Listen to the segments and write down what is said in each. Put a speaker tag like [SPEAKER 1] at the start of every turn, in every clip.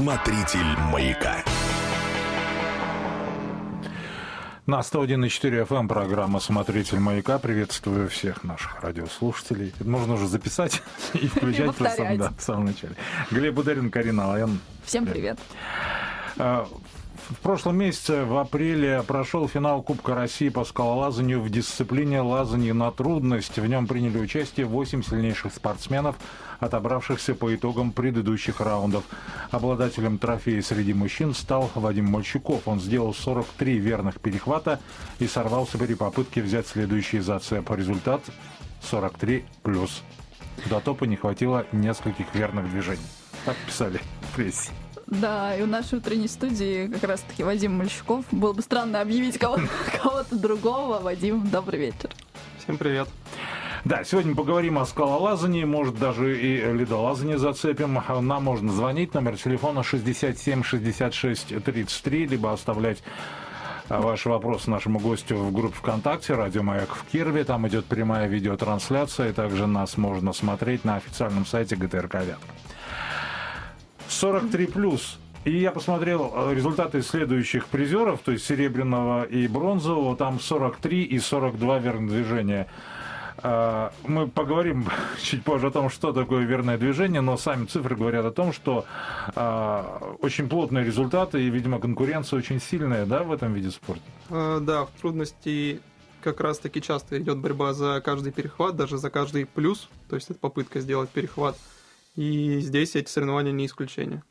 [SPEAKER 1] Смотритель «Маяка».
[SPEAKER 2] На 101,4 FM программа «Смотритель «Маяка». Приветствую всех наших радиослушателей. Это можно уже записать и включать просто в самом начале. Глеб Бударин, Карина Алаян.
[SPEAKER 3] Всем привет.
[SPEAKER 2] В прошлом месяце, в апреле, прошел финал Кубка России по скалолазанию в дисциплине лазанье на трудность. В нем приняли участие 8 сильнейших спортсменов, отобравшихся по итогам предыдущих раундов. Обладателем трофея среди мужчин стал Вадим Мальчуков. Он сделал 43 верных перехвата и сорвался при попытке взять следующий зацеп. Результат 43+. До топа не хватило нескольких верных движений. Так писали в прессе.
[SPEAKER 3] Да, и у нашей утренней студии как раз-таки Вадим Мальчуков. Было бы странно объявить кого-то другого. Вадим, добрый вечер.
[SPEAKER 4] Всем привет.
[SPEAKER 2] Да, сегодня поговорим о скалолазании, может, даже и ледолазании зацепим. Нам можно звонить, номер телефона 67 66 33, либо оставлять ваши вопросы нашему гостю в группе ВКонтакте «Радио Маяк» в Кирове. Там идет прямая видеотрансляция, и также нас можно смотреть на официальном сайте ГТРК «Вятка». 43+. И я посмотрел результаты следующих призеров, то есть серебряного и бронзового. Там 43 и 42 верных движения. Мы поговорим чуть позже о том, что такое верное движение, но сами цифры говорят о том, что очень плотные результаты и, видимо, конкуренция очень сильная, да, в этом виде спорта?
[SPEAKER 4] Да, в трудности как раз-таки часто идет борьба за каждый перехват, даже за каждый плюс, то есть это попытка сделать перехват. И здесь эти соревнования не исключение.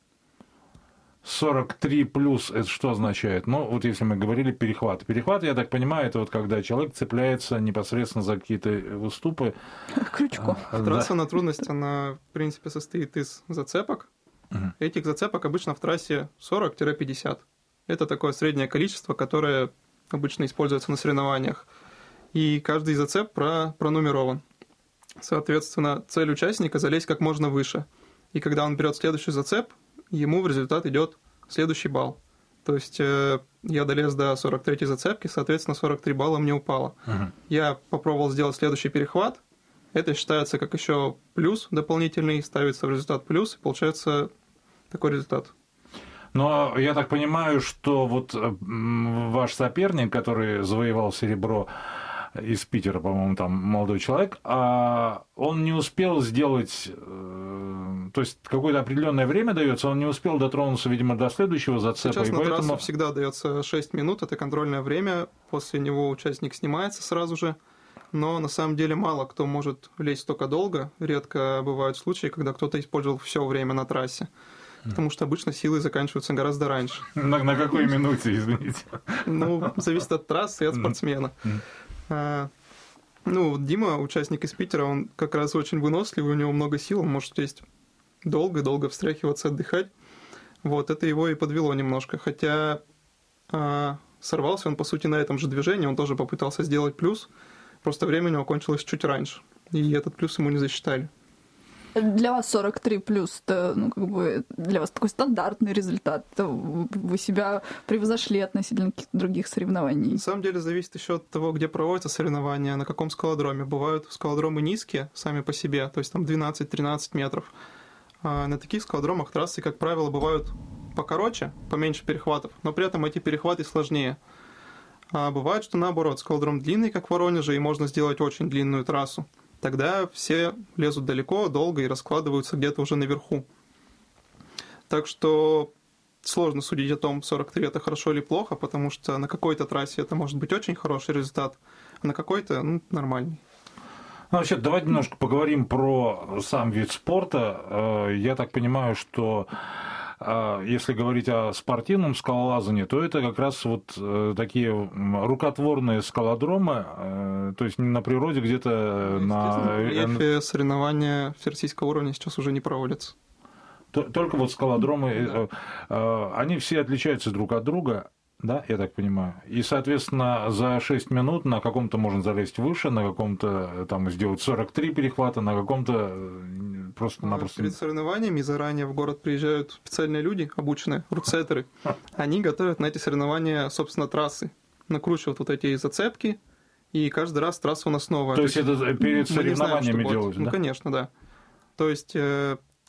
[SPEAKER 2] 43+, это что означает? Ну, вот если мы говорили перехват. Перехват, я так понимаю, это вот когда человек цепляется непосредственно за какие-то выступы.
[SPEAKER 3] Крючком.
[SPEAKER 4] Трасса на трудность, она, в принципе, состоит из зацепок. Этих зацепок обычно в трассе 40-50. Это такое среднее количество, которое обычно используется на соревнованиях. И каждый зацеп пронумерован. Соответственно, цель участника – залезть как можно выше. И когда он берет следующий зацеп, ему в результат идет следующий балл. То есть я долез до 43-й зацепки, соответственно, 43 балла мне упало. Я попробовал сделать следующий перехват. Это считается как еще плюс дополнительный, ставится в результат плюс, и получается такой результат.
[SPEAKER 2] Но я так понимаю, что вот ваш соперник, который завоевал серебро, из Питера, по-моему, там молодой человек, а он не успел сделать, то есть какое-то определенное время дается, он не успел дотронуться, видимо, до следующего зацепа.
[SPEAKER 4] Сейчас
[SPEAKER 2] и
[SPEAKER 4] на
[SPEAKER 2] поэтому...
[SPEAKER 4] трассу всегда дается 6 минут, это контрольное время, после него участник снимается сразу же, но на самом деле мало кто может лезть столько долго, редко бывают случаи, когда кто-то использовал все время на трассе. Потому что обычно силы заканчиваются гораздо раньше.
[SPEAKER 2] На какой минуте, извините?
[SPEAKER 4] Ну, зависит от трассы и от спортсмена. Ну, Дима, участник из Питера, он как раз очень выносливый, у него много сил, он может лезть долго-долго встряхиваться, отдыхать. Вот, это его и подвело немножко. Хотя сорвался он, по сути, на этом же движении, он тоже попытался сделать плюс, просто время у него кончилось чуть раньше, и этот плюс ему не засчитали.
[SPEAKER 3] Для вас 43+, это, ну, как бы, для вас такой стандартный результат. Вы себя превзошли относительно каких-то других соревнований.
[SPEAKER 4] На самом деле зависит еще от того, где проводятся соревнования, на каком скалодроме. Бывают скалодромы низкие сами по себе, то есть там 12-13 метров. А на таких скалодромах трассы, как правило, бывают покороче, поменьше перехватов, но при этом эти перехваты сложнее. А бывает, что наоборот, скалодром длинный, как в Воронеже, и можно сделать очень длинную трассу. Тогда все лезут далеко, долго и раскладываются где-то уже наверху. Так что сложно судить о том, 43 это хорошо или плохо, потому что на какой-то трассе это может быть очень хороший результат, а на какой-то нормальный.
[SPEAKER 2] Ну, вообще, давайте немножко поговорим про сам вид спорта. Я так понимаю, что если говорить о спортивном скалолазании, то это как раз вот такие рукотворные скалодромы, то есть не на природе, где-то на...
[SPEAKER 4] В соревнования всероссийского уровня сейчас уже не проводятся.
[SPEAKER 2] Только вот скалодромы, они все отличаются друг от друга, да, я так понимаю. И, соответственно, за 6 минут на каком-то можно залезть выше, на каком-то там сделать 43 перехвата, на каком-то просто-напросто...
[SPEAKER 4] Перед соревнованиями заранее в город приезжают специальные люди, обученные, рутсеттеры. Они готовят на эти соревнования, собственно, трассы. Накручивают вот эти зацепки, и каждый раз трасса у нас новая.
[SPEAKER 2] То есть это перед соревнованиями делают, да?
[SPEAKER 4] Ну, конечно, да. То есть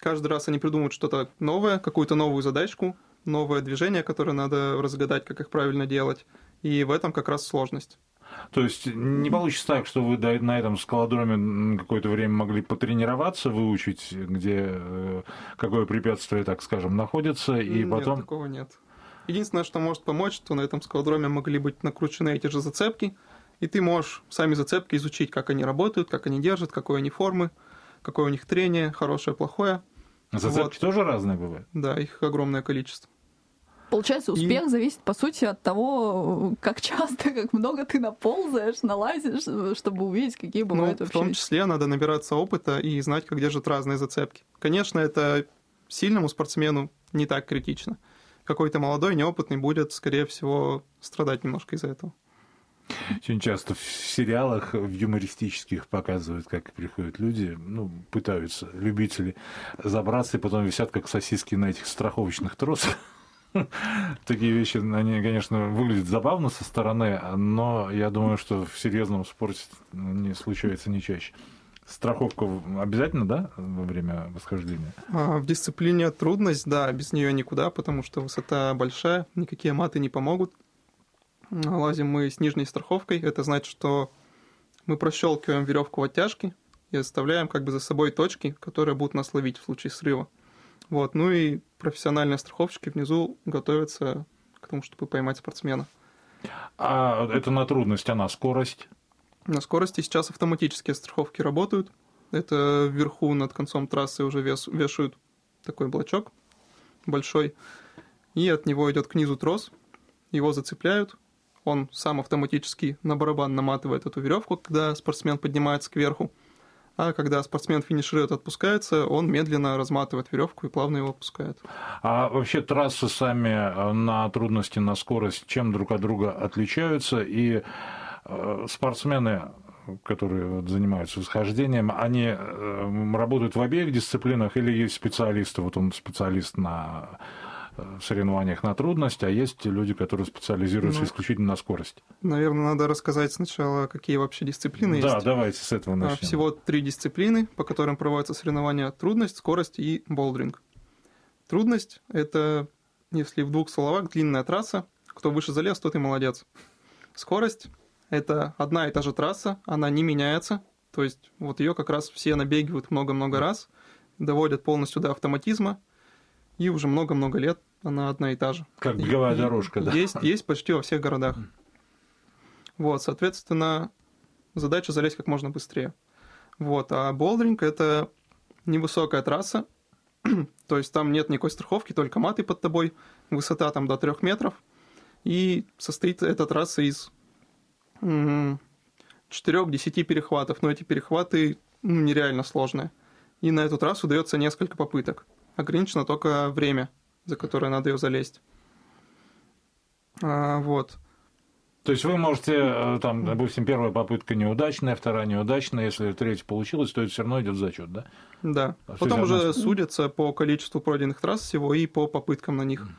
[SPEAKER 4] Каждый раз они придумывают что-то новое, какую-то новую задачку, новое движение, которое надо разгадать, как их правильно делать. И в этом как раз сложность.
[SPEAKER 2] То есть не получится так, что вы на этом скалодроме какое-то время могли потренироваться, выучить, где какое препятствие, так скажем, находится, и потом...
[SPEAKER 4] Нет, такого нет. Единственное, что может помочь, что на этом скалодроме могли быть накручены эти же зацепки, и ты можешь сами зацепки изучить, как они работают, как они держат, какой они формы, какое у них трение, хорошее, плохое.
[SPEAKER 2] Зацепки тоже разные бывают?
[SPEAKER 4] Да, их огромное количество.
[SPEAKER 3] Получается, успех зависит, по сути, от того, как часто, как много ты наползаешь, налазишь, чтобы увидеть, какие бывают вообще.
[SPEAKER 4] В том числе надо набираться опыта и знать, как держат разные зацепки. Конечно, это сильному спортсмену не так критично. Какой-то молодой, неопытный будет, скорее всего, страдать немножко из-за этого.
[SPEAKER 2] Очень часто в сериалах, в юмористических показывают, как приходят люди, пытаются, любители, забраться, и потом висят, как сосиски на этих страховочных тросах. Такие вещи, они, конечно, выглядят забавно со стороны, но я думаю, что в серьезном спорте не случается не чаще. Страховка обязательно, да, во время восхождения?
[SPEAKER 4] В дисциплине трудность, да, без нее никуда, потому что высота большая, никакие маты не помогут. Лазим мы с нижней страховкой, это значит, что мы прощелкиваем веревку в оттяжке и оставляем как бы за собой точки, которые будут нас ловить в случае срыва. Вот. Ну и профессиональные страховщики внизу готовятся к тому, чтобы поймать спортсмена.
[SPEAKER 2] А это на трудность, а на скорость?
[SPEAKER 4] На скорости сейчас автоматические страховки работают. Это вверху над концом трассы уже вешают такой блочок большой, и от него идет к низу трос, его зацепляют, он сам автоматически на барабан наматывает эту веревку, когда спортсмен поднимается кверху. А когда спортсмен финиширует, отпускается, он медленно разматывает веревку и плавно его опускает.
[SPEAKER 2] А вообще трассы сами на трудности, на скорость, чем друг от друга отличаются? И спортсмены, которые занимаются восхождением, они работают в обеих дисциплинах или есть специалисты? Вот он специалист на соревнованиях на трудность, а есть люди, которые специализируются исключительно на скорость.
[SPEAKER 4] Наверное, надо рассказать сначала, какие вообще дисциплины есть.
[SPEAKER 2] Да, давайте с этого начнем.
[SPEAKER 4] Всего 3 дисциплины, по которым проводятся соревнования: трудность, скорость и болдеринг. Трудность – это, если в 2 словах, длинная трасса. Кто выше залез, тот и молодец. Скорость – это одна и та же трасса, она не меняется. То есть вот ее как раз все набегивают много-много раз, доводят полностью до автоматизма, и уже много-много лет она одна и та же.
[SPEAKER 2] Как беговая дорожка, да?
[SPEAKER 4] Есть почти во всех городах. Вот, соответственно, задача залезть как можно быстрее. Вот, а болдеринг – это невысокая трасса, то есть там нет никакой страховки, только маты под тобой, высота там до 3 метров, и состоит эта трасса из 4-10 перехватов, но эти перехваты нереально сложные. И на эту трассу дается несколько попыток. Ограничено только время, за которое надо ее залезть. Вот.
[SPEAKER 2] То есть вы можете, там, допустим, первая попытка неудачная, вторая неудачная, если третья получилась, то это все равно идет зачет, да?
[SPEAKER 4] Да. Потом уже судятся по количеству пройденных трасс всего и по попыткам на них.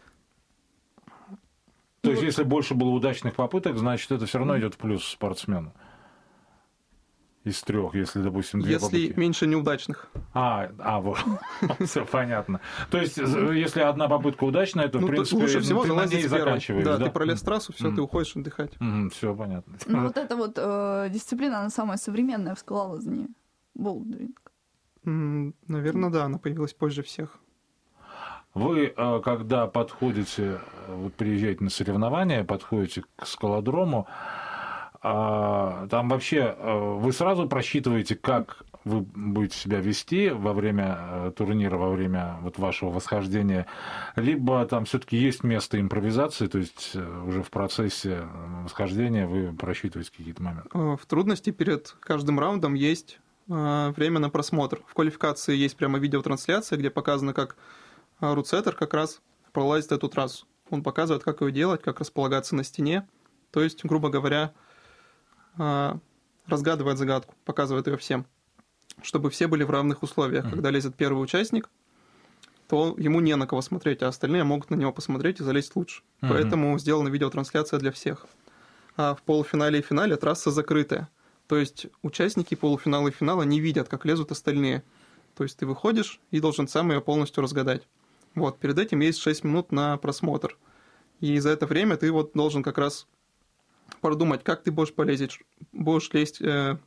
[SPEAKER 2] То есть, если больше было удачных попыток, значит, это все равно идет в плюс спортсмену. Из 3, если, допустим, 2 попытки.
[SPEAKER 4] Если меньше неудачных.
[SPEAKER 2] Вот. Все понятно. То есть, если одна попытка удачная, то, в принципе,
[SPEAKER 4] лучше всего
[SPEAKER 2] ты на ней заканчиваешь.
[SPEAKER 4] Да, ты пролез трассу, все, ты уходишь отдыхать.
[SPEAKER 2] Все понятно.
[SPEAKER 3] Ну, вот эта вот дисциплина, она самая современная в скалолазании. Болдеринг.
[SPEAKER 4] Наверное, да, она появилась позже всех.
[SPEAKER 2] Вы, когда подходите, вот приезжаете на соревнования, подходите к скалодрому, там вообще вы сразу просчитываете, как вы будете себя вести во время турнира, во время вот вашего восхождения, либо там все-таки есть место импровизации, то есть уже в процессе восхождения вы просчитываете какие-то моменты?
[SPEAKER 4] В трудности перед каждым раундом есть время на просмотр. В квалификации есть прямо видеотрансляция, где показано, как рутсеттер как раз пролазит эту трассу. Он показывает, как ее делать, как располагаться на стене. То есть, грубо говоря, разгадывает загадку, показывает ее всем, чтобы все были в равных условиях. Когда лезет первый участник, то ему не на кого смотреть, а остальные могут на него посмотреть и залезть лучше. Поэтому сделана видеотрансляция для всех. А в полуфинале и финале трасса закрытая. То есть участники полуфинала и финала не видят, как лезут остальные. То есть ты выходишь и должен сам ее полностью разгадать. Вот, перед этим есть 6 минут на просмотр. И за это время ты вот должен как раз продумать, как ты будешь лезть,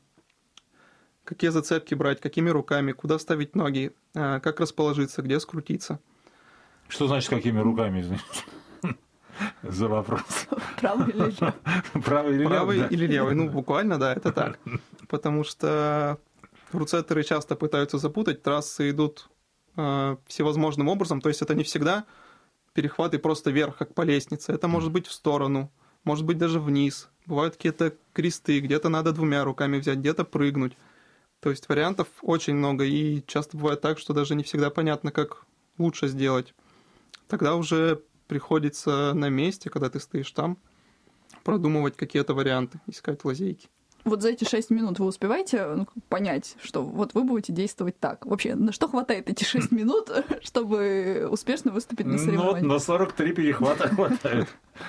[SPEAKER 4] какие зацепки брать, какими руками, куда ставить ноги, как расположиться, где скрутиться.
[SPEAKER 2] Что значит, какими руками, извините? За вопрос.
[SPEAKER 3] Правый или левый?
[SPEAKER 2] Правый или левый?
[SPEAKER 4] Правый или левый? Ну, буквально, да, это так. Потому что руцеттеры часто пытаются запутать, трассы идут всевозможным образом, то есть это не всегда перехваты просто вверх, как по лестнице, это может быть в сторону, может быть даже вниз, бывают какие-то кресты, где-то надо 2 руками взять, где-то прыгнуть. То есть вариантов очень много, и часто бывает так, что даже не всегда понятно, как лучше сделать. Тогда уже приходится на месте, когда ты стоишь там, продумывать какие-то варианты, искать лазейки.
[SPEAKER 3] Вот за эти 6 минут вы успеваете понять, что вот вы будете действовать так? Вообще, на что хватает эти 6 минут, чтобы успешно выступить на соревнованиях?
[SPEAKER 2] Ну, на 43 перехвата хватает.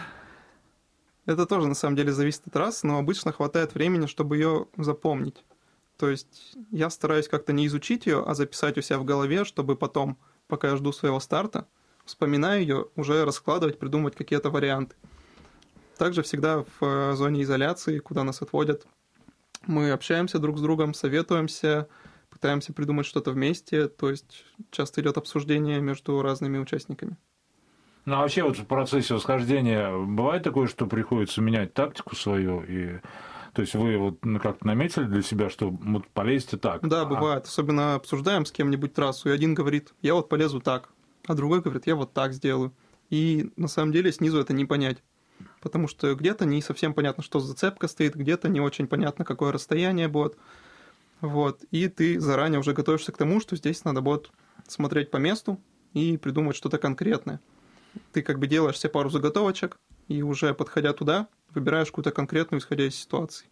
[SPEAKER 4] Это тоже, на самом деле, зависит от трассы, но обычно хватает времени, чтобы ее запомнить. То есть я стараюсь как-то не изучить ее, а записать у себя в голове, чтобы потом, пока я жду своего старта, вспоминая ее, уже раскладывать, придумывать какие-то варианты. Также всегда в зоне изоляции, куда нас отводят, мы общаемся друг с другом, советуемся, пытаемся придумать что-то вместе, то есть часто идет обсуждение между разными участниками.
[SPEAKER 2] Ну, а вообще вот в процессе восхождения бывает такое, что приходится менять тактику свою, и то есть вы вот как-то наметили для себя, что вот полезете так?
[SPEAKER 4] Да, бывает. Особенно обсуждаем с кем-нибудь трассу, и один говорит, я вот полезу так, а другой говорит, я вот так сделаю. И на самом деле снизу это не понять. Потому что где-то не совсем понятно, что зацепка стоит, где-то не очень понятно, какое расстояние будет. Вот. И ты заранее уже готовишься к тому, что здесь надо будет смотреть по месту и придумать что-то конкретное. Ты как бы делаешь себе пару заготовочек, и уже подходя туда, выбираешь какую-то конкретную, исходя из ситуации.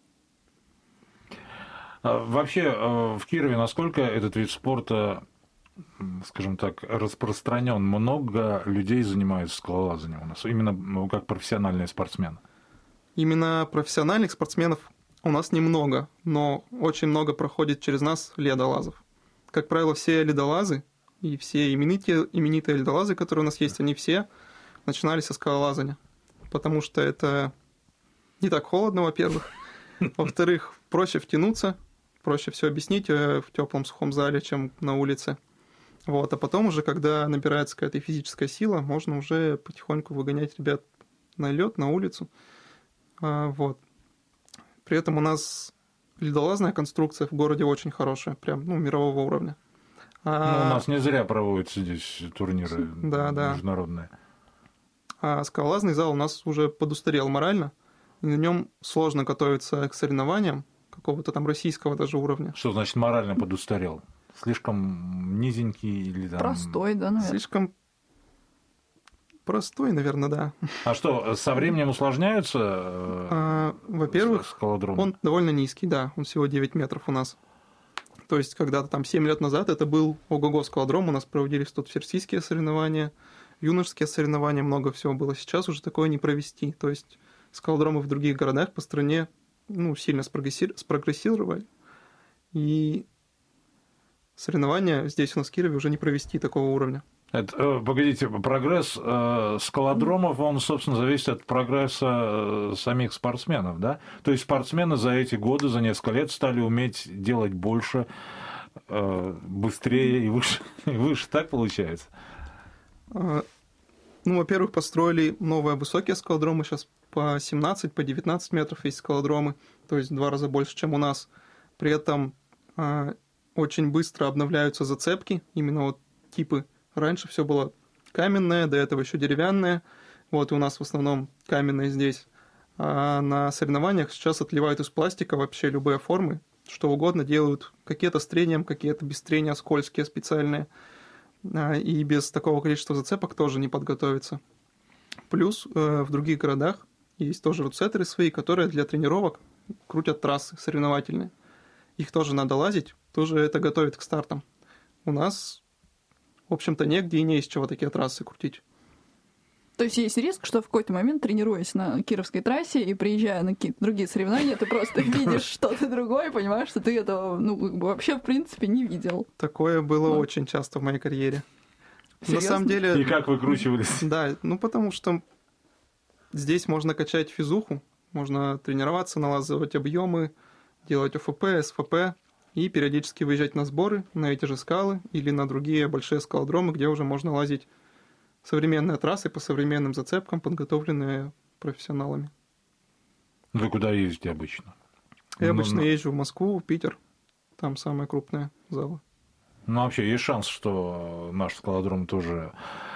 [SPEAKER 2] Вообще в Кирове насколько этот вид спорта, скажем так, распространен? Много людей занимаются скалолазанием у нас, именно как профессиональные спортсмены?
[SPEAKER 4] Именно профессиональных спортсменов у нас немного, но очень много проходит через нас ледолазов. Как правило, все ледолазы и все именитые ледолазы, которые у нас есть, они все начинали со скалолазания, потому что это не так холодно, во-первых. Во-вторых, проще втянуться, проще все объяснить в теплом сухом зале, чем на улице. Вот. А потом уже, когда набирается какая-то физическая сила, можно уже потихоньку выгонять ребят на лед, на улицу. Вот. При этом у нас ледолазная конструкция в городе очень хорошая, прям мирового уровня.
[SPEAKER 2] У нас не зря проводятся здесь турниры международные.
[SPEAKER 4] А скалолазный зал у нас уже подустарел морально, и на нем сложно готовиться к соревнованиям какого-то там российского даже уровня.
[SPEAKER 2] Что значит морально подустарел? Слишком низенький или там...
[SPEAKER 3] Простой, да, наверное?
[SPEAKER 4] Слишком простой, наверное, да.
[SPEAKER 2] А что, со временем усложняются
[SPEAKER 4] во-первых,
[SPEAKER 2] скалодромы?
[SPEAKER 4] Он довольно низкий, да, он всего 9 метров у нас. То есть когда-то там 7 лет назад это был ого-го скалодром, у нас проводились тут всероссийские соревнования, юношеские соревнования, много всего было. Сейчас уже такое не провести. То есть скалодромы в других городах по стране сильно спрогрессировали, и соревнования здесь у нас в Кирове уже не провести такого уровня.
[SPEAKER 2] Погодите, прогресс скалодромов, он, собственно, зависит от прогресса самих спортсменов, да? То есть спортсмены за эти годы, за несколько лет стали уметь делать больше, быстрее и выше, так получается?
[SPEAKER 4] Во-первых, построили новые высокие скалодромы, сейчас по 17, по 19 метров есть скалодромы, то есть в 2 раза больше, чем у нас. При этом очень быстро обновляются зацепки, именно вот типы. Раньше все было каменное, до этого еще деревянное, вот и у нас в основном каменное здесь. А на соревнованиях сейчас отливают из пластика вообще любые формы, что угодно делают, какие-то с трением, какие-то без трения, скользкие специальные. И без такого количества зацепок тоже не подготовиться. Плюс в других городах есть тоже руцеттеры свои, которые для тренировок крутят трассы соревновательные. Их тоже надо лазить, тоже это готовит к стартам. У нас, в общем-то, негде и не из чего такие трассы крутить.
[SPEAKER 3] То есть есть риск, что в какой-то момент, тренируясь на Кировской трассе и приезжая на какие-то другие соревнования, ты просто видишь что-то другое, понимаешь, что ты этого, вообще, в принципе, не видел.
[SPEAKER 4] Такое было очень часто в моей карьере.
[SPEAKER 3] Серьезно?
[SPEAKER 4] На самом деле...
[SPEAKER 2] И как выкручивались?
[SPEAKER 4] Да, потому что здесь можно качать физуху, можно тренироваться, налаживать объемы, делать ОФП, СФП и периодически выезжать на сборы на эти же скалы или на другие большие скалодромы, где уже можно лазить современные трассы по современным зацепкам, подготовленные профессионалами.
[SPEAKER 2] Вы куда ездите обычно?
[SPEAKER 4] Я обычно езжу в Москву, в Питер. Там самые крупные залы.
[SPEAKER 2] Ну, вообще, есть шанс, что наш скалодром тоже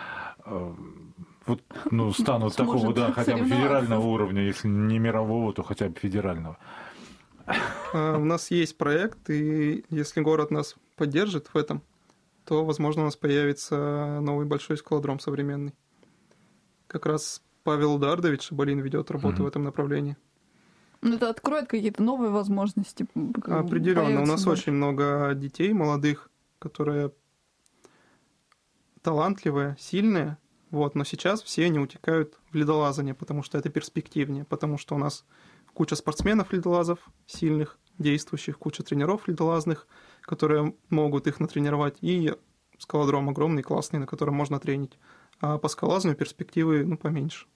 [SPEAKER 2] станут такого, да, хотя бы федерального уровня, если не мирового, то хотя бы федерального.
[SPEAKER 4] У нас есть проект, и если город нас поддержит в этом, то, возможно, у нас появится новый большой скалодром современный. Как раз Павел Эдуардович Шабалин ведет работу в этом направлении.
[SPEAKER 3] Это откроет какие-то новые возможности.
[SPEAKER 4] Определенно. У нас очень много детей молодых, которые талантливые, сильные, но сейчас все они утекают в ледолазание, потому что это перспективнее, потому что у нас куча спортсменов-ледолазов сильных, действующих, куча тренеров ледолазных, которые могут их натренировать, и скалодром огромный, классный, на котором можно тренить. А по скалолазанию перспективы, поменьше.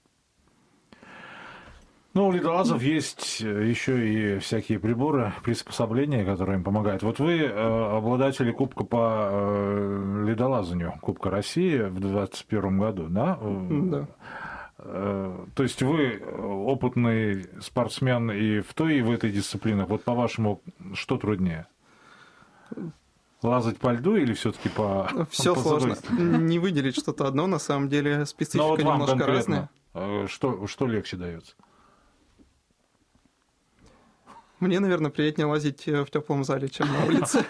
[SPEAKER 2] У ледолазов есть еще и всякие приборы, приспособления, которые им помогают. Вот вы обладатели Кубка по ледолазанию, Кубка России в 2021 году, да?
[SPEAKER 4] Да.
[SPEAKER 2] То есть вы опытный спортсмен и в той, и в этой дисциплинах. Вот по-вашему, что труднее? Лазать по льду или все-таки по...
[SPEAKER 4] Все сложно. Не выделить что-то одно, на самом деле специфика немножко разная.
[SPEAKER 2] Что легче дается?
[SPEAKER 4] Мне, наверное, приятнее лазить в теплом зале, чем на улице.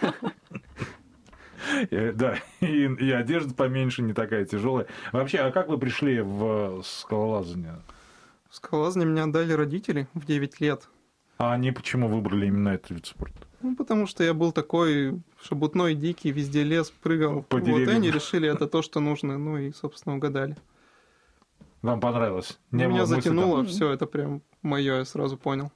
[SPEAKER 2] Да, и одежда поменьше, не такая тяжелая. Вообще, а как вы пришли в скалолазание?
[SPEAKER 4] В скалолазание меня отдали родители в 9 лет.
[SPEAKER 2] А они почему выбрали именно этот вид спорта?
[SPEAKER 4] Потому что я был такой шебутной, дикий, везде лез, прыгал.
[SPEAKER 2] По деревьям.
[SPEAKER 4] И они решили, это то, что нужно, и, собственно, угадали.
[SPEAKER 2] Вам понравилось?
[SPEAKER 4] Меня затянуло, все это прям мое, я сразу понял.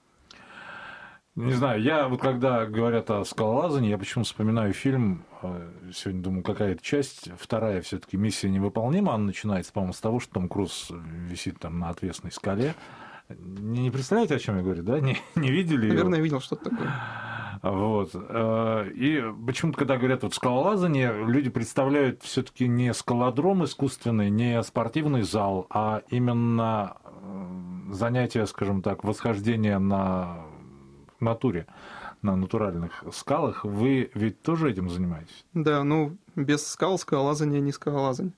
[SPEAKER 2] Не знаю, я когда говорят о скалолазании, я почему-то вспоминаю фильм, сегодня думаю, какая-то часть, вторая все-таки «Миссия невыполнима», она начинается, по-моему, с того, что Том Круз висит там на отвесной скале. Не представляете, о чем я говорю, да? Не видели?
[SPEAKER 4] Наверное, видел что-то такое.
[SPEAKER 2] Вот. И почему-то, когда говорят скалолазание, люди представляют все-таки не скалодром искусственный, не спортивный зал, а именно занятие, скажем так, восхождение на натуре, на натуральных скалах. Вы ведь тоже этим занимаетесь?
[SPEAKER 4] Да, без скал скалолазание не скалолазание.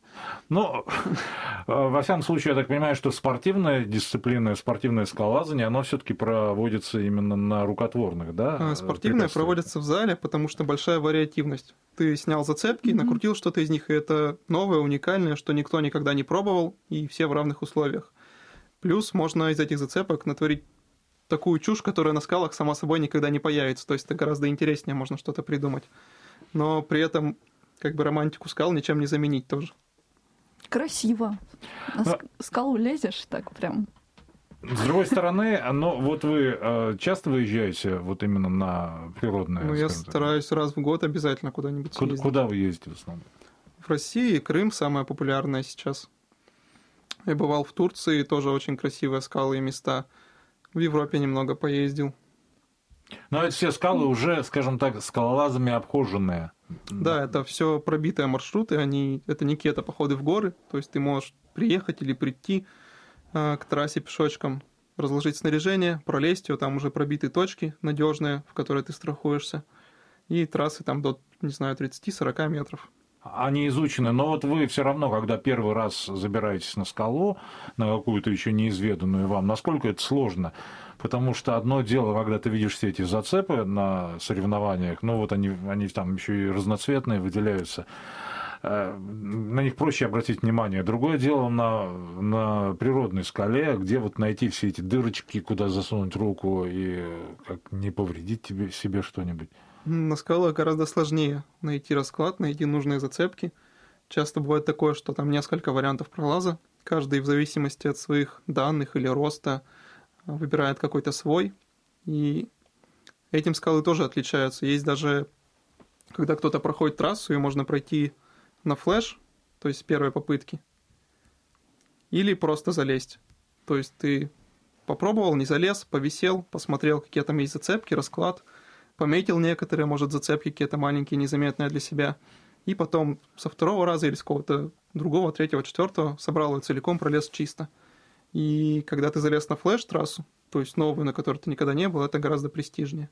[SPEAKER 2] Во всяком случае, я так понимаю, что спортивная дисциплина, спортивное скалолазание, оно все-таки проводится именно на рукотворных, да?
[SPEAKER 4] Спортивное проводится в зале, потому что большая вариативность. Ты снял зацепки, накрутил что-то из них, и это новое, уникальное, что никто никогда не пробовал, и все в равных условиях. Плюс можно из этих зацепок натворить такую чушь, которая на скалах сама собой никогда не появится. То есть это гораздо интереснее, можно что-то придумать. Но при этом романтику скал ничем не заменить тоже.
[SPEAKER 3] Красиво. На скалу лезешь так прям.
[SPEAKER 2] С другой стороны, вот вы часто выезжаете вот именно на природное?
[SPEAKER 4] Я стараюсь раз в год обязательно куда-нибудь съездить.
[SPEAKER 2] Куда вы ездите в основном?
[SPEAKER 4] В России Крым самое популярное сейчас. Я бывал в Турции, тоже очень красивые скалы и места. В Европе немного поездил.
[SPEAKER 2] Но это все скалы уже, скажем так, скалолазами обхоженные.
[SPEAKER 4] Да, это все пробитые маршруты, это не какие-то походы в горы, то есть ты можешь приехать или прийти к трассе пешочком, разложить снаряжение, пролезть ее, там уже пробитые точки надежные, в которые ты страхуешься, и трассы там до, 30-40 метров.
[SPEAKER 2] Они изучены, но вот вы все равно, когда первый раз забираетесь на скалу, на какую-то еще неизведанную вам, насколько это сложно? Потому что одно дело, когда ты видишь все эти зацепы на соревнованиях, они там еще и разноцветные, выделяются, на них проще обратить внимание. Другое дело на природной скале, где найти все эти дырочки, куда засунуть руку и как не повредить себе что-нибудь.
[SPEAKER 4] На скалах гораздо сложнее найти расклад, найти нужные зацепки. Часто бывает такое, что там несколько вариантов пролаза. Каждый в зависимости от своих данных или роста выбирает какой-то свой. И этим скалы тоже отличаются. Есть даже, когда кто-то проходит трассу, ее можно пройти на флеш, то есть с первой попытки, или просто залезть. То есть ты попробовал, не залез, повисел, посмотрел, какие там есть зацепки, расклад, пометил некоторые, может, зацепки какие-то маленькие, незаметные для себя, и потом со второго раза или с какого-то другого, третьего, четвертого собрал ее целиком, пролез чисто. И когда ты залез на флеш-трассу, то есть новую, на которой ты никогда не был, это гораздо престижнее.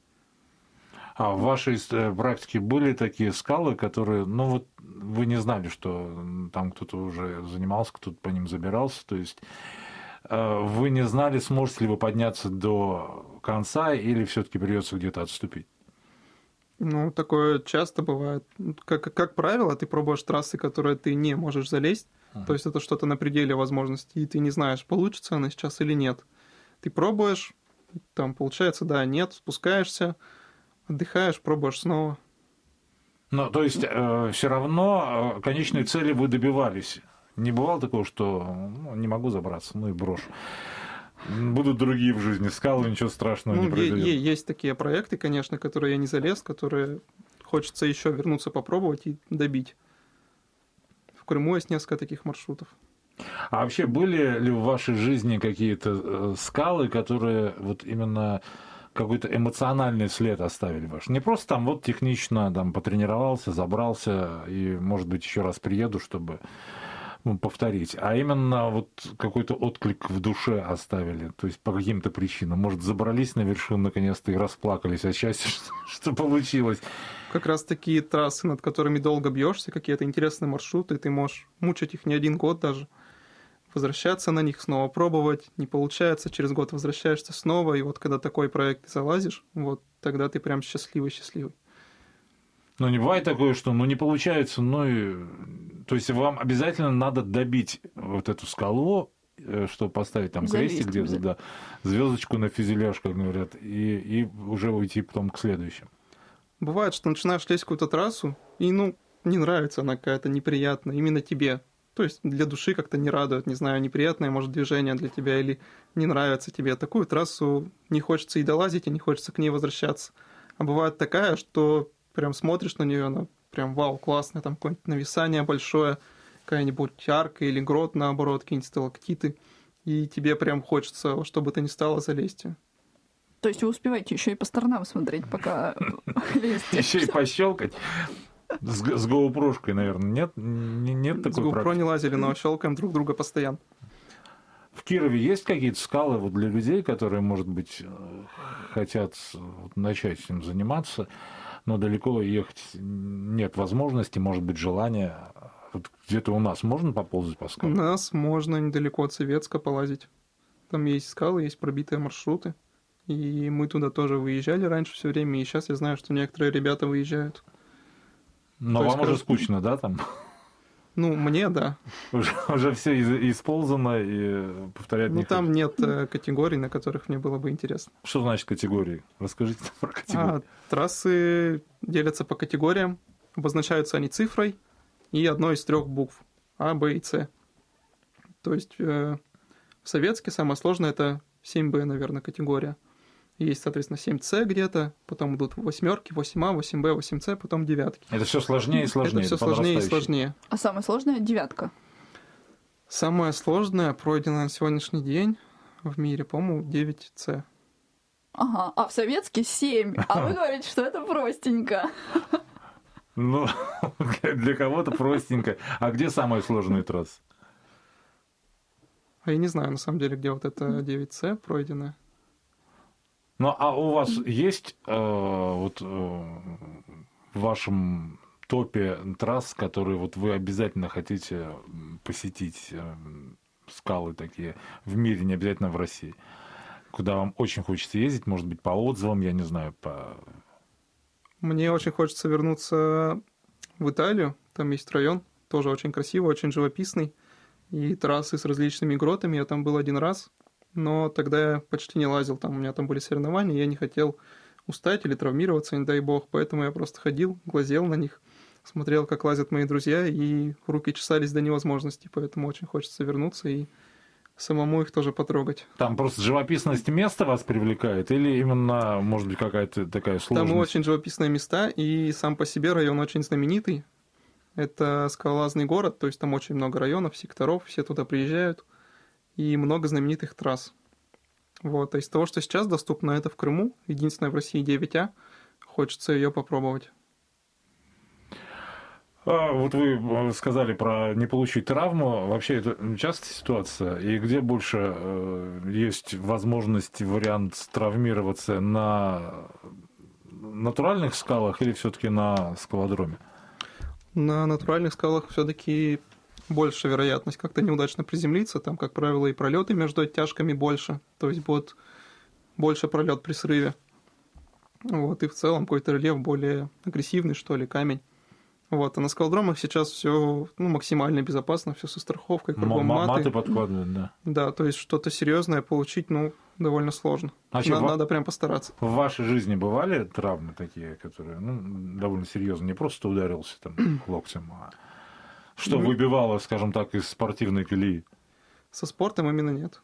[SPEAKER 2] А в вашей практике были такие скалы, которые, ну вот вы не знали, что там кто-то уже занимался, кто-то по ним забирался, то есть вы не знали, сможете ли вы подняться до конца или все-таки придется где-то отступить?
[SPEAKER 4] Ну, такое часто бывает. Как правило, ты пробуешь трассы, которые ты не можешь залезть, то есть это что-то на пределе возможностей, и ты не знаешь, получится она сейчас или нет. Ты пробуешь, там получается, да, нет, спускаешься, отдыхаешь, пробуешь снова.
[SPEAKER 2] Ну, то есть все равно конечной цели вы добивались. Не бывало такого, что не могу забраться, ну и брошу. Будут другие в жизни скалы, ничего страшного не произойдет.
[SPEAKER 4] Есть такие проекты, конечно, которые я не залез, которые хочется еще вернуться попробовать и добить. В Крыму есть несколько таких маршрутов.
[SPEAKER 2] А вообще были ли в вашей жизни какие-то скалы, которые вот именно какой-то эмоциональный след оставили ваш? Не просто там вот технично там потренировался, забрался и, может быть, еще раз приеду, чтобы повторить, а именно вот какой-то отклик в душе оставили, то есть по каким-то причинам. Может, забрались на вершину наконец-то и расплакались от счастья, что получилось.
[SPEAKER 4] Как раз такие трассы, над которыми долго бьешься, какие-то интересные маршруты, ты можешь мучить их не один год даже, возвращаться на них, снова пробовать, не получается, через год возвращаешься снова, и вот когда такой проект залазишь, вот тогда ты прям счастливый.
[SPEAKER 2] Но не бывает такое, что не получается, то есть вам обязательно надо добить вот эту скалу, чтобы поставить там крестик где-то, да, звездочку на фюзеляж, как говорят, и уже уйти потом к следующему.
[SPEAKER 4] Бывает, что начинаешь лезть в какую-то трассу, и, не нравится она какая-то неприятная, именно тебе. То есть для души как-то не радует, не знаю, неприятное, может, движение для тебя, или не нравится тебе. Такую трассу не хочется и долазить, и не хочется к ней возвращаться. А бывает такая, что прям смотришь на нее, она прям вау, классная, там какое-нибудь нависание большое, какая-нибудь арка или грот, наоборот, какие-нибудь сталактиты, и тебе прям хочется, во что бы то ни стало, залезть.
[SPEAKER 3] То есть вы успеваете еще и по сторонам смотреть, пока лезете?
[SPEAKER 2] Еще и пощелкать. С GoPro-шкой, наверное, нет такой
[SPEAKER 4] практики? С GoPro
[SPEAKER 2] практики?
[SPEAKER 4] не лазили, но щелкаем друг друга постоянно.
[SPEAKER 2] В Кирове есть какие-то скалы вот для людей, которые, может быть, хотят начать этим заниматься, но далеко ехать нет возможности, может быть, желания? Вот где-то у нас можно поползать по
[SPEAKER 4] У
[SPEAKER 2] скалам?
[SPEAKER 4] нас можно недалеко от Советска полазить. Там есть скалы, есть пробитые маршруты. И мы туда тоже выезжали раньше все время, и сейчас я знаю, что некоторые ребята выезжают.
[SPEAKER 2] Но
[SPEAKER 4] То есть,
[SPEAKER 2] вам уже скучно, да, там?
[SPEAKER 4] Мне, да.
[SPEAKER 2] Уже все исползано, и повторять не
[SPEAKER 4] там
[SPEAKER 2] хочется.
[SPEAKER 4] нет категорий, на которых мне было бы интересно.
[SPEAKER 2] Что значит категории? Расскажите про категории.
[SPEAKER 4] Трассы делятся по категориям, обозначаются они цифрой и одной из 3 букв А, Б и С. То есть в Советске самое сложное это 7Б, наверное, категория. Есть, соответственно, 7С где-то, потом идут 8, 8А, 8Б, 8С, потом 9.
[SPEAKER 2] Это все сложнее и сложнее.
[SPEAKER 4] Это все сложнее и сложнее.
[SPEAKER 3] А самое сложное — 9.
[SPEAKER 4] Самое сложное пройдено на сегодняшний день в мире, по-моему, 9С.
[SPEAKER 3] Ага, а в Советске 7. А вы говорите, что это простенько.
[SPEAKER 2] Для кого-то простенько. А где самая сложная трасса?
[SPEAKER 4] А я не знаю, на самом деле, где вот это 9С пройдено.
[SPEAKER 2] А у вас есть в вашем топе трасс, которые вот вы обязательно хотите посетить, скалы такие в мире, не обязательно в России, куда вам очень хочется ездить, может быть, по отзывам, я не знаю,
[SPEAKER 4] Мне очень хочется вернуться в Италию, там есть район, тоже очень красивый, очень живописный, и трассы с различными гротами, я там был один раз, но тогда я почти не лазил, там у меня там были соревнования, я не хотел устать или травмироваться, не дай бог, поэтому я просто ходил, глазел на них, смотрел, как лазят мои друзья, и руки чесались до невозможности, поэтому очень хочется вернуться и самому их тоже потрогать.
[SPEAKER 2] Там просто живописность места вас привлекает или именно, может быть, какая-то такая сложность?
[SPEAKER 4] Там очень живописные места, и сам по себе район очень знаменитый. Это скалолазный город, то есть там очень много районов, секторов, все туда приезжают, и много знаменитых трасс. Вот, а из того, что сейчас доступно, это в Крыму, единственная в России 9А, хочется ее попробовать.
[SPEAKER 2] Вот вы сказали про не получить травму. Вообще это частая ситуация? И где больше есть возможность, вариант травмироваться на натуральных скалах или все-таки на скалодроме?
[SPEAKER 4] На натуральных скалах все-таки больше вероятность как-то неудачно приземлиться. Там, как правило, и пролеты между оттяжками больше. То есть будет больше пролет при срыве. Вот, и в целом какой-то рельеф более агрессивный, что ли, камень. Вот, а на скалодромах сейчас все максимально безопасно, все со страховкой, кругом маты.
[SPEAKER 2] Маты подкладывают, да.
[SPEAKER 4] Да, то есть что-то серьезное получить, довольно сложно. Надо прям постараться.
[SPEAKER 2] В вашей жизни бывали травмы такие, которые, довольно серьезно, не просто ударился там локтем, а что выбивало, скажем так, из спортивной колеи?
[SPEAKER 4] Со спортом именно нет.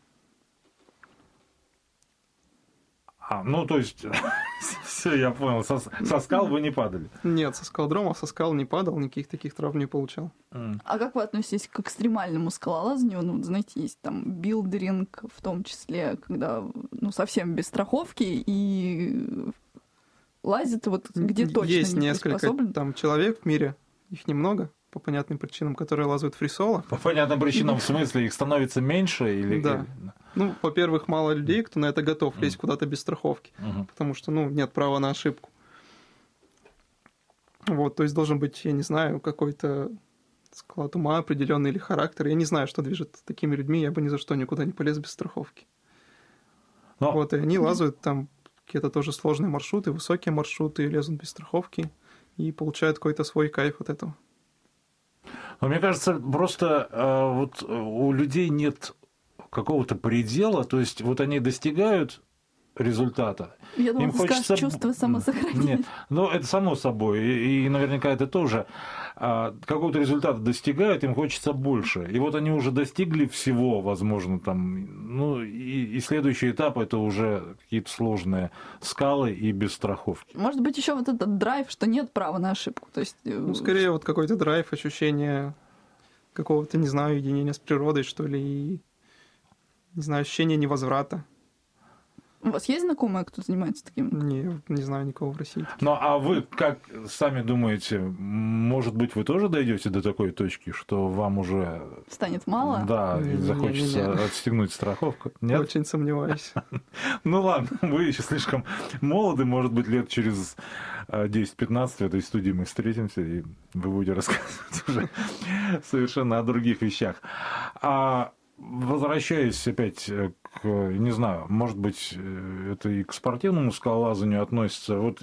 [SPEAKER 2] То есть, все, я понял, со скал вы не падали?
[SPEAKER 4] Нет, со скалодромов, со скал не падал, никаких таких травм не получал.
[SPEAKER 3] А как вы относитесь к экстремальному скалолазанию? Знаете, есть там билдеринг, в том числе, когда совсем без страховки и лазит где точно
[SPEAKER 4] есть
[SPEAKER 3] не
[SPEAKER 4] несколько
[SPEAKER 3] приспособлен.
[SPEAKER 4] там человек в мире, их немного, по понятным причинам, которые лазают фрисоло.
[SPEAKER 2] По понятным причинам, в смысле, их становится меньше? Или...
[SPEAKER 4] Да. Во-первых, мало людей, кто на это готов лезть куда-то без страховки, потому что, нет права на ошибку. Вот, то есть должен быть, я не знаю, какой-то склад ума определенный или характер. Я не знаю, что движет такими людьми, я бы ни за что никуда не полез без страховки. Вот, и они лазают там какие-то тоже сложные маршруты, высокие маршруты, лезут без страховки и получают какой-то свой кайф от этого.
[SPEAKER 2] Но мне кажется, просто у людей нет какого-то предела, то есть вот они достигают результата.
[SPEAKER 3] Я думаю, ты скажешь, чувство самосохранения.
[SPEAKER 2] Нет, это само собой, и наверняка это тоже. Какого-то результата достигают, им хочется больше. И вот они уже достигли всего, возможно, там, и следующий этап – это уже какие-то сложные скалы и без страховки.
[SPEAKER 3] Может быть, еще вот этот драйв, что нет права на ошибку. То есть...
[SPEAKER 4] скорее вот какой-то драйв, ощущение какого-то, не знаю, единения с природой, что ли, и, не знаю, ощущение невозврата.
[SPEAKER 3] У вас есть знакомые, кто занимается таким?
[SPEAKER 4] Не знаю никого в России.
[SPEAKER 2] А вы как сами думаете, может быть, вы тоже дойдете до такой точки, что вам уже...
[SPEAKER 3] Станет мало?
[SPEAKER 2] Да, и захочется отстегнуть страховку? Нет?
[SPEAKER 4] Очень сомневаюсь.
[SPEAKER 2] Ладно, вы еще слишком молоды, может быть, лет через 10-15 в этой студии мы встретимся, и вы будете рассказывать уже совершенно о других вещах. Возвращаясь опять к, не знаю, может быть, это и к спортивному скалолазанию относится. Вот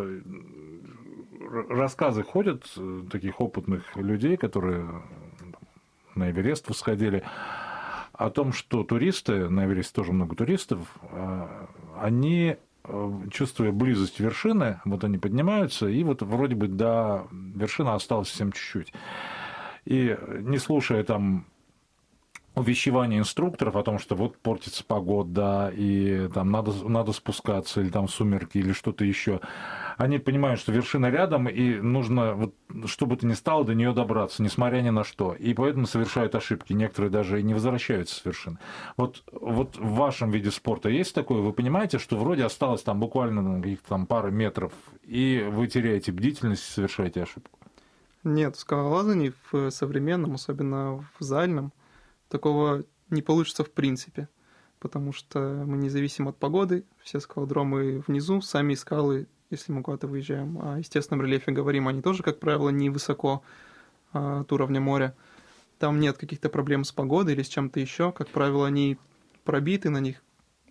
[SPEAKER 2] рассказы ходят таких опытных людей, которые на Эверест восходили, о том, что туристы, на Эвересте тоже много туристов, они, чувствуя близость вершины, вот они поднимаются, и вот вроде бы до вершины осталось совсем чуть-чуть. И не слушая там увещевания инструкторов о том, что вот портится погода, и там надо спускаться, или там сумерки, или что-то еще. Они понимают, что вершина рядом, и нужно, что бы то ни стало, до нее добраться, несмотря ни на что. И поэтому совершают ошибки. Некоторые даже и не возвращаются с вершины. Вот в вашем виде спорта есть такое? Вы понимаете, что вроде осталось там буквально каких-то там пары метров, и вы теряете бдительность и совершаете ошибку?
[SPEAKER 4] Нет, в скалолазании, в современном, особенно в зальном, такого не получится в принципе, потому что мы не зависим от погоды, все скалодромы внизу, сами скалы, если мы куда-то выезжаем, о естественном рельефе говорим, они тоже, как правило, не высоко от уровня моря. Там нет каких-то проблем с погодой или с чем-то еще, как правило, они пробиты, на них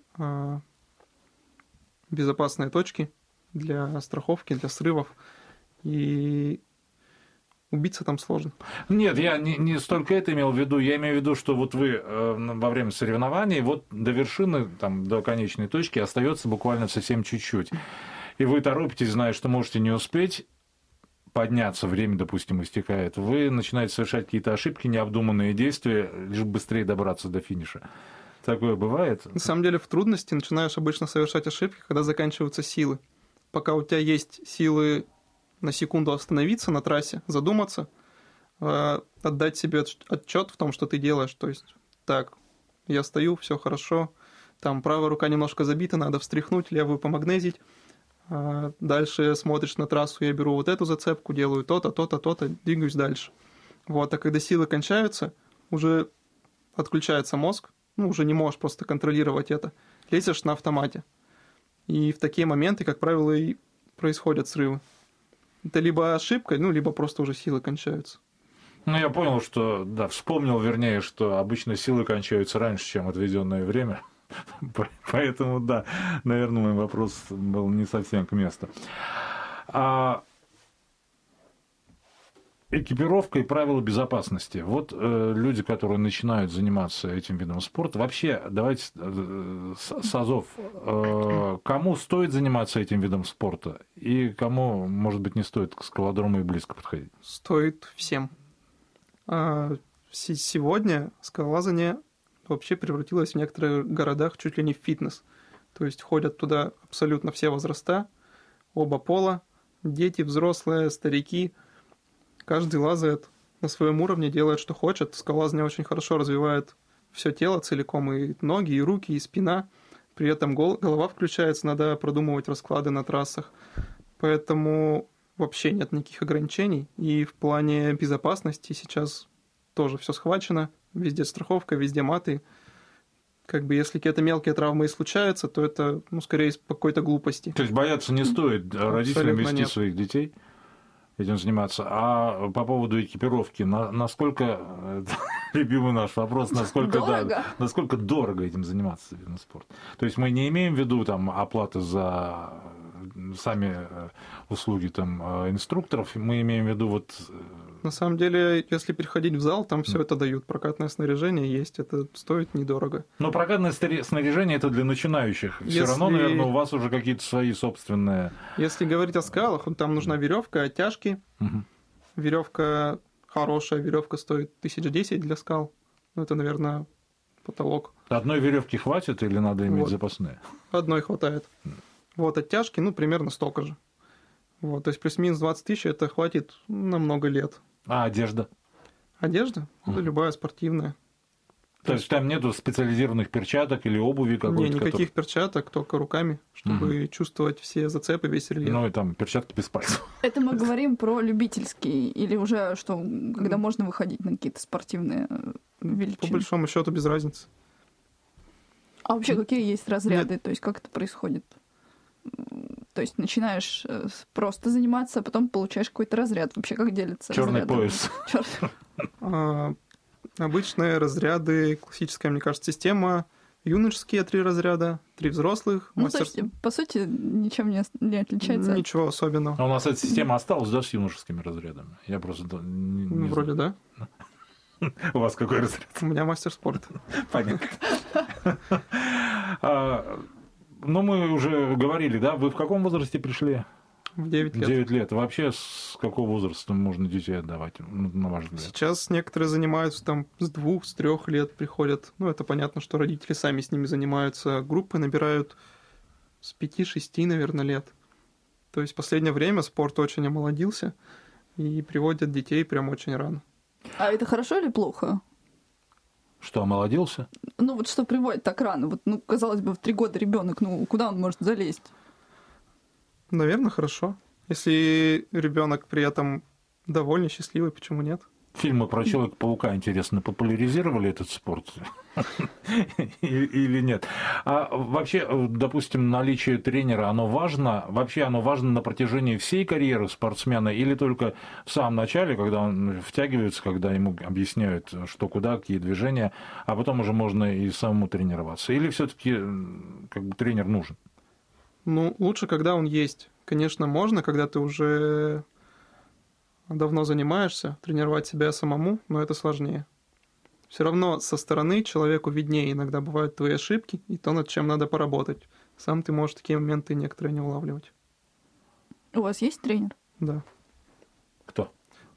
[SPEAKER 4] безопасные точки для страховки, для срывов, и убиться там сложно.
[SPEAKER 2] Нет, я не столько это имел в виду. Я имею в виду, что вот вы во время соревнований, вот до вершины, там, до конечной точки остается буквально совсем чуть-чуть. И вы торопитесь, зная, что можете не успеть, подняться, время, допустим, истекает, вы начинаете совершать какие-то ошибки, необдуманные действия, лишь бы быстрее добраться до финиша. Такое бывает?
[SPEAKER 4] На самом деле в трудности начинаешь обычно совершать ошибки, когда заканчиваются силы. Пока у тебя есть силы на секунду остановиться на трассе, задуматься, отдать себе отчет в том, что ты делаешь. То есть, так, я стою, все хорошо, там правая рука немножко забита, надо встряхнуть, левую помагнезить. Дальше смотришь на трассу, я беру вот эту зацепку, делаю то-то, то-то, то-то, двигаюсь дальше. Вот, а когда силы кончаются, уже отключается мозг, уже не можешь просто контролировать это, лезешь на автомате. И в такие моменты, как правило, и происходят срывы. Это либо ошибка, либо просто уже силы кончаются.
[SPEAKER 2] Я понял, что, вспомнил, вернее, что обычно силы кончаются раньше, чем отведенное время. Поэтому, наверное, мой вопрос был не совсем к месту. Экипировка и правила безопасности. Вот люди, которые начинают заниматься этим видом спорта, вообще, давайте с азов, кому стоит заниматься этим видом спорта и кому, может быть, не стоит к скалодрому и близко подходить?
[SPEAKER 4] Стоит всем. Сегодня скалолазание вообще превратилось в некоторых городах чуть ли не в фитнес. То есть ходят туда абсолютно все возраста, оба пола, дети, взрослые, старики. Каждый лазает на своем уровне, делает, что хочет. Скалолазание очень хорошо развивает все тело целиком, и ноги, и руки, и спина. При этом голова включается, надо продумывать расклады на трассах. Поэтому вообще нет никаких ограничений. И в плане безопасности сейчас тоже все схвачено. Везде страховка, везде маты. Если какие-то мелкие травмы и случаются, то это, скорее, из какой-то глупости.
[SPEAKER 2] То есть бояться не стоит родителям вести своих детей этим заниматься. А по поводу экипировки, насколько, любимый наш вопрос, насколько дорого этим заниматься видом спорта? То есть мы не имеем в виду оплаты за сами услуги инструкторов, мы имеем в виду
[SPEAKER 4] На самом деле, если переходить в зал, там все это дают. Прокатное снаряжение есть, это стоит недорого.
[SPEAKER 2] Но прокатное снаряжение это для начинающих. Все равно, наверное, у вас уже какие-то свои собственные.
[SPEAKER 4] Если говорить о скалах, там нужна веревка, оттяжки. Веревка хорошая, веревка стоит 1010 для скал. Это, наверное, потолок.
[SPEAKER 2] Одной веревки хватит или надо иметь запасные?
[SPEAKER 4] Одной хватает. Оттяжки, примерно столько же. То есть плюс-минус 20 тысяч это хватит на много лет.
[SPEAKER 2] А одежда?
[SPEAKER 4] Одежда? Это любая спортивная.
[SPEAKER 2] То есть там нету специализированных перчаток или обуви какой-то?
[SPEAKER 4] Никаких перчаток, только руками, чтобы чувствовать все зацепы, весь рельеф.
[SPEAKER 2] И там перчатки без пальцев.
[SPEAKER 3] Это мы говорим про любительские или уже когда можно выходить на какие-то спортивные величины?
[SPEAKER 4] По большому счету без разницы.
[SPEAKER 3] А вообще какие есть разряды? То есть как это происходит? То есть начинаешь просто заниматься, а потом получаешь какой-то разряд. Вообще как делится?
[SPEAKER 2] Черный пояс.
[SPEAKER 4] Обычные разряды, классическая, мне кажется, система. Юношеские 3 разряда, 3 взрослых.
[SPEAKER 3] Слушайте, по сути, ничем не отличается.
[SPEAKER 4] Ничего особенного.
[SPEAKER 2] А у нас эта система осталась, с юношескими разрядами? Я просто не
[SPEAKER 4] вроде
[SPEAKER 2] знаю.
[SPEAKER 4] Да.
[SPEAKER 2] У вас какой разряд?
[SPEAKER 4] У меня мастер спорта.
[SPEAKER 2] Понятно. Мы уже говорили, вы в каком возрасте пришли?
[SPEAKER 4] В 9 лет.
[SPEAKER 2] 9 лет. Вообще с какого возраста можно детей отдавать, на ваш взгляд?
[SPEAKER 4] Сейчас некоторые занимаются с 2, с 3 лет приходят. Это понятно, что родители сами с ними занимаются. Группы набирают с 5-6, наверное, лет. То есть в последнее время спорт очень омолодился и приводят детей прям очень рано.
[SPEAKER 3] А это хорошо или плохо?
[SPEAKER 2] Что, омолодился?
[SPEAKER 3] Что приводит так рано? Казалось бы, в 3 года ребенок, куда он может залезть?
[SPEAKER 4] Наверное, хорошо. Если ребенок при этом довольный, счастливый, почему нет?
[SPEAKER 2] Фильмы про Человека-паука, интересно, популяризировали этот спорт или нет? А вообще, допустим, наличие тренера, оно важно? Вообще оно важно на протяжении всей карьеры спортсмена или только в самом начале, когда он втягивается, когда ему объясняют, что куда, какие движения, а потом уже можно и самому тренироваться? Или все-таки тренер нужен?
[SPEAKER 4] Лучше, когда он есть. Конечно, можно, когда ты уже давно занимаешься, тренировать себя самому, но это сложнее. Все равно со стороны человеку виднее иногда бывают твои ошибки и то, над чем надо поработать. Сам ты можешь такие моменты некоторые не улавливать.
[SPEAKER 3] У вас есть тренер?
[SPEAKER 4] Да.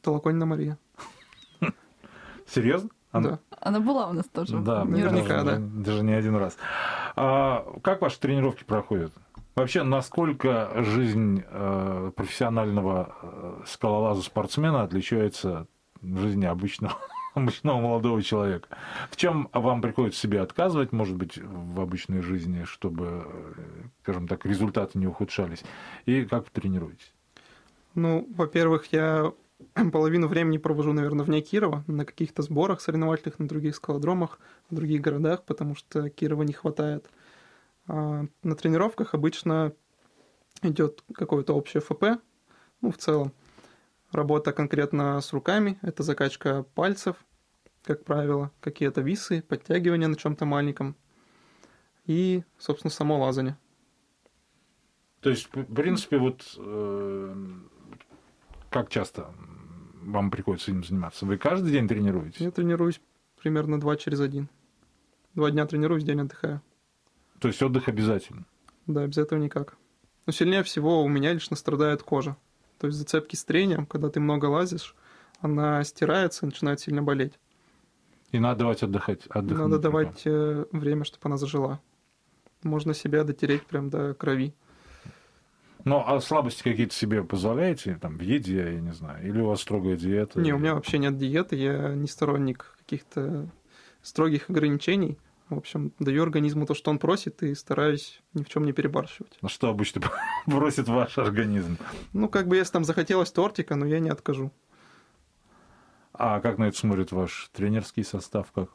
[SPEAKER 4] Толоконина Мария.
[SPEAKER 2] Серьезно?
[SPEAKER 4] Да.
[SPEAKER 3] Она была у нас тоже.
[SPEAKER 2] Да,
[SPEAKER 4] наверняка, да.
[SPEAKER 2] Даже не один раз. Как ваши тренировки проходят? Вообще, насколько жизнь профессионального скалолаза-спортсмена отличается от жизни обычного молодого человека? В чем вам приходится себе отказывать, может быть, в обычной жизни, чтобы, скажем так, результаты не ухудшались? И как вы тренируетесь?
[SPEAKER 4] Ну, во-первых, я половину времени провожу, наверное, вне Кирова, на каких-то сборах соревновательных, на других скалодромах, в других городах, потому что Кирова не хватает. А на тренировках обычно идет какое-то общее ФП, ну, в целом. Работа конкретно с руками, это закачка пальцев, как правило, какие-то висы, подтягивания на чем-то маленьком и, собственно, само лазание.
[SPEAKER 2] То есть, в принципе, вот как часто вам приходится им заниматься? Вы каждый день тренируетесь?
[SPEAKER 4] Я тренируюсь примерно 2 через 1. 2 дня тренируюсь, день отдыхаю.
[SPEAKER 2] То есть отдых обязательно?
[SPEAKER 4] Да, без этого никак. Но сильнее всего у меня лично страдает кожа. То есть зацепки с трением, когда ты много лазишь, она стирается и начинает сильно болеть.
[SPEAKER 2] И надо давать отдыхать.
[SPEAKER 4] Надо давать время, чтобы она зажила. Можно себя дотереть прям до крови.
[SPEAKER 2] Ну, а слабости какие-то себе позволяете? Там, в еде, я не знаю. Или у вас строгая диета?
[SPEAKER 4] Не, у меня вообще нет диеты. Я не сторонник каких-то строгих ограничений. В общем, даю организму то, что он просит, и стараюсь ни в чем не перебарщивать.
[SPEAKER 2] А что обычно просит ваш организм?
[SPEAKER 4] Ну, как бы, если там захотелось тортика, но я не откажу.
[SPEAKER 2] А как на это смотрит ваш тренерский состав? Как?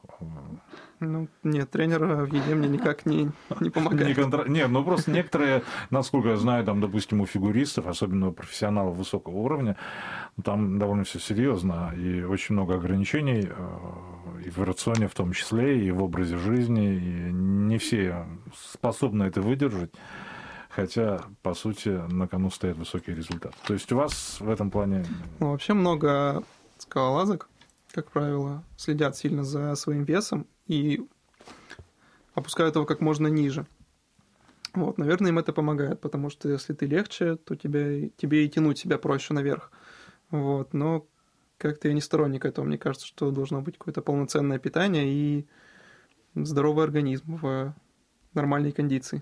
[SPEAKER 4] Ну, нет, тренер в еде мне никак не помогает.
[SPEAKER 2] Нет, ну просто некоторые, насколько я знаю, там, допустим, у фигуристов, особенно у профессионалов высокого уровня, там довольно все серьезно и очень много ограничений и в рационе в том числе, и в образе жизни, и не все способны это выдержать, хотя, по сути, на кону стоят высокие результаты. То есть у вас в этом плане...
[SPEAKER 4] Ну, вообще много скалолазок, как правило, следят сильно за своим весом и опускают его как можно ниже. Вот, наверное, им это помогает, потому что если ты легче, то тебе и тянуть себя проще наверх. Вот, но как-то я не сторонник этого. Мне кажется, что должно быть какое-то полноценное питание и здоровый организм в нормальной кондиции.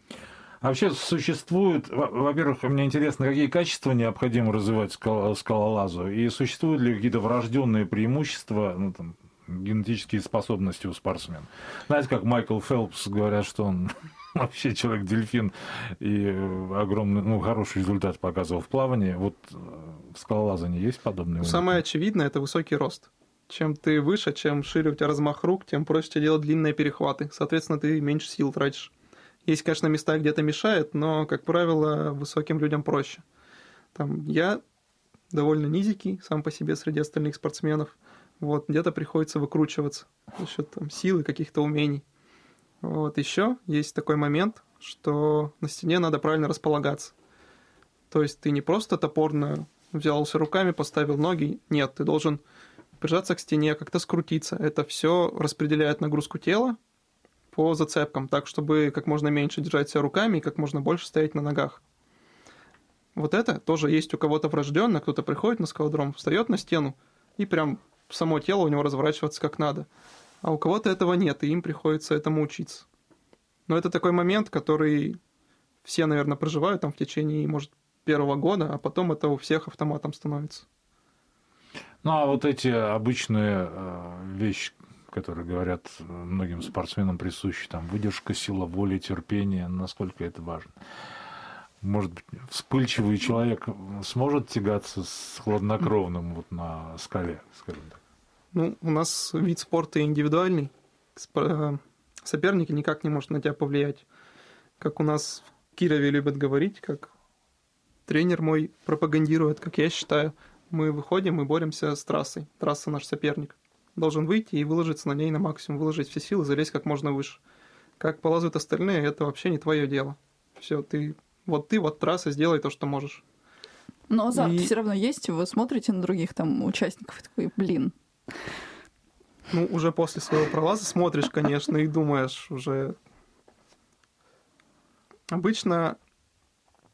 [SPEAKER 2] А вообще существует, во-первых, мне интересно, какие качества необходимо развивать скалолазу, и существуют ли какие-то врожденные преимущества, ну, там, генетические способности у спортсмена? Знаете, как Майкл Фелпс, говорят, что он вообще человек-дельфин и огромный, ну, хороший результат показывал в плавании. Вот в скалолазании есть подобные?
[SPEAKER 4] Самое очевидное – это высокий рост. Чем ты выше, чем шире у тебя размах рук, тем проще тебе делать длинные перехваты. Соответственно, ты меньше сил тратишь. Есть, конечно, места, где это мешает, но, как правило, высоким людям проще. Там, я довольно низенький сам по себе среди остальных спортсменов. Вот, где-то приходится выкручиваться за счет там, силы, каких-то умений. Вот, еще есть такой момент, что на стене надо правильно располагаться. То есть ты не просто топорно взялся руками, поставил ноги. Нет, ты должен прижаться к стене, как-то скрутиться. Это все распределяет нагрузку тела по зацепкам, так, чтобы как можно меньше держать себя руками и как можно больше стоять на ногах. Вот это тоже есть у кого-то врожденно, кто-то приходит на скалодром, встает на стену, и прям само тело у него разворачивается как надо. А у кого-то этого нет, и им приходится этому учиться. Но это такой момент, который все, наверное, проживают там в течение, может, первого года, а потом это у всех автоматом становится.
[SPEAKER 2] Ну, а вот эти обычные вещи, которые говорят многим спортсменам присущи, там, выдержка, сила воли, терпение, насколько это важно? Может быть, вспыльчивый человек сможет тягаться с хладнокровным вот на скале, скажем так?
[SPEAKER 4] Ну, у нас вид спорта индивидуальный. Соперник никак не может на тебя повлиять. Как у нас в Кирове любят говорить, как тренер мой пропагандирует, как я считаю, мы выходим и боремся с трассой. Трасса наш соперник. Должен выйти и выложиться на ней на максимум, выложить все силы, залезть как можно выше. Как полазают остальные, это вообще не твое дело. Все, ты вот трасса, сделай то, что можешь.
[SPEAKER 3] Но азарт все равно есть, вы смотрите на других там участников и такой, блин.
[SPEAKER 4] Ну, уже после своего пролаза смотришь, конечно, и думаешь уже... Обычно,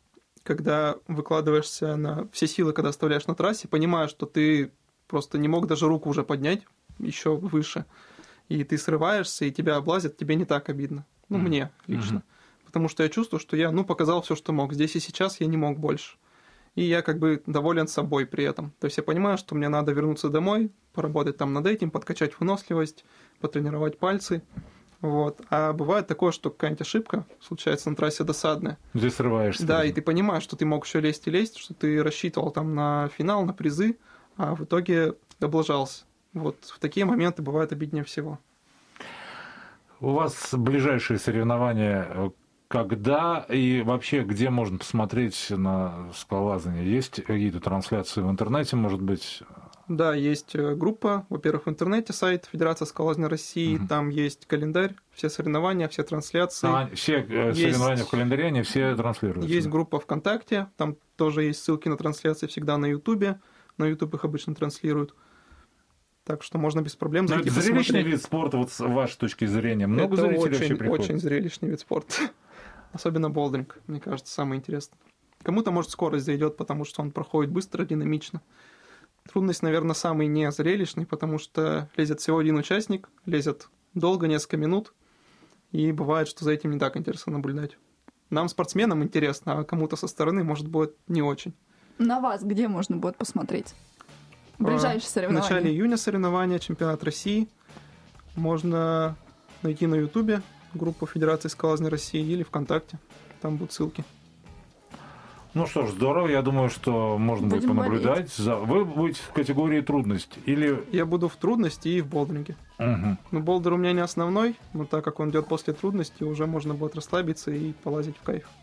[SPEAKER 4] когда выкладываешься на все силы, когда оставляешь на трассе, понимаешь, что ты просто не мог даже руку уже поднять еще выше, и ты срываешься, и тебя облазят, тебе не так обидно. Ну, мне лично. Потому что я чувствую, что я, показал все, что мог. Здесь и сейчас я не мог больше. И я как бы доволен собой при этом. То есть я понимаю, что мне надо вернуться домой, поработать там над этим, подкачать выносливость, потренировать пальцы. Вот. А бывает такое, что какая-нибудь ошибка случается на трассе досадная.
[SPEAKER 2] Здесь срываешься.
[SPEAKER 4] Да, и ты понимаешь, что ты мог еще лезть и лезть, что ты рассчитывал там на финал, на призы, а в итоге облажался. Вот в такие моменты бывает обиднее всего.
[SPEAKER 2] У вас ближайшие соревнования когда и вообще где можно посмотреть на скалолазание? Есть какие-то трансляции в интернете, может быть?
[SPEAKER 4] Да, есть группа, во-первых, в интернете сайт Федерации скалолазания России, там есть календарь, все соревнования, все трансляции.
[SPEAKER 2] Все соревнования в календаре, они все транслируются?
[SPEAKER 4] Есть группа ВКонтакте, там тоже есть ссылки на трансляции всегда на Ютубе, на Ютуб их обычно транслируют. Так что можно без проблем зайти посмотреть.
[SPEAKER 2] Это зрелищный вид спорта, вот с вашей точки зрения? Много
[SPEAKER 4] это
[SPEAKER 2] зрителей вообще приходит?
[SPEAKER 4] Очень зрелищный вид спорта. Особенно болдеринг, мне кажется, самое интересное. Кому-то, может, скорость зайдет, потому что он проходит быстро, динамично. Трудность, наверное, самый незрелищный, потому что лезет всего один участник, лезет долго, несколько минут, и бывает, что за этим не так интересно наблюдать. Нам, спортсменам, интересно, а кому-то со стороны, может, будет не очень.
[SPEAKER 3] На вас где можно будет посмотреть? Ближайшие соревнования?
[SPEAKER 4] В начале июня соревнования, чемпионат России. Можно найти на Ютубе группу Федерации скалолазания России или ВКонтакте. Там будут ссылки.
[SPEAKER 2] Ну что ж, здорово. Я думаю, что можно будет понаблюдать. Вы будете в категории трудность? Или...
[SPEAKER 4] Я буду в трудности и в болдеринге. Но болдер у меня не основной, но так как он идет после трудности, уже можно будет расслабиться и полазить в кайф.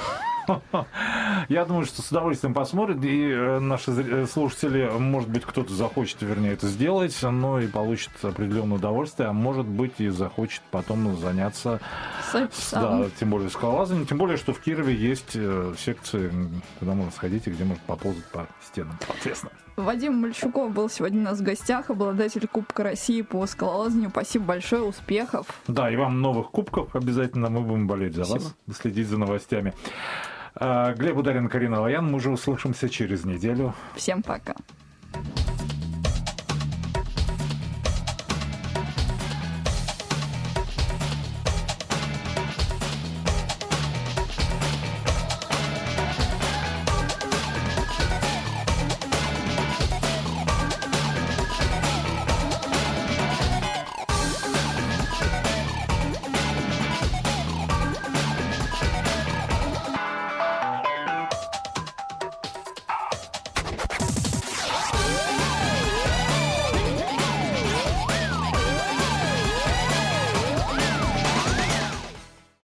[SPEAKER 2] Я думаю, что с удовольствием посмотрят, и наши слушатели, может быть, кто-то захочет, вернее, это сделать, но и получит определенное удовольствие, а может быть, и захочет потом заняться, тем более скалолазанием, тем более, что в Кирове есть секции, куда можно сходить и где можно поползать по стенам, соответственно.
[SPEAKER 3] Вадим Мальчуков был сегодня у нас в гостях, обладатель Кубка России по скалолазанию. Спасибо большое, успехов.
[SPEAKER 2] Да, и вам новых кубков обязательно, мы будем болеть за вас, следить за новостями. Глеб Ударин, Карина Лоян. Мы уже услышимся через неделю.
[SPEAKER 3] Всем пока.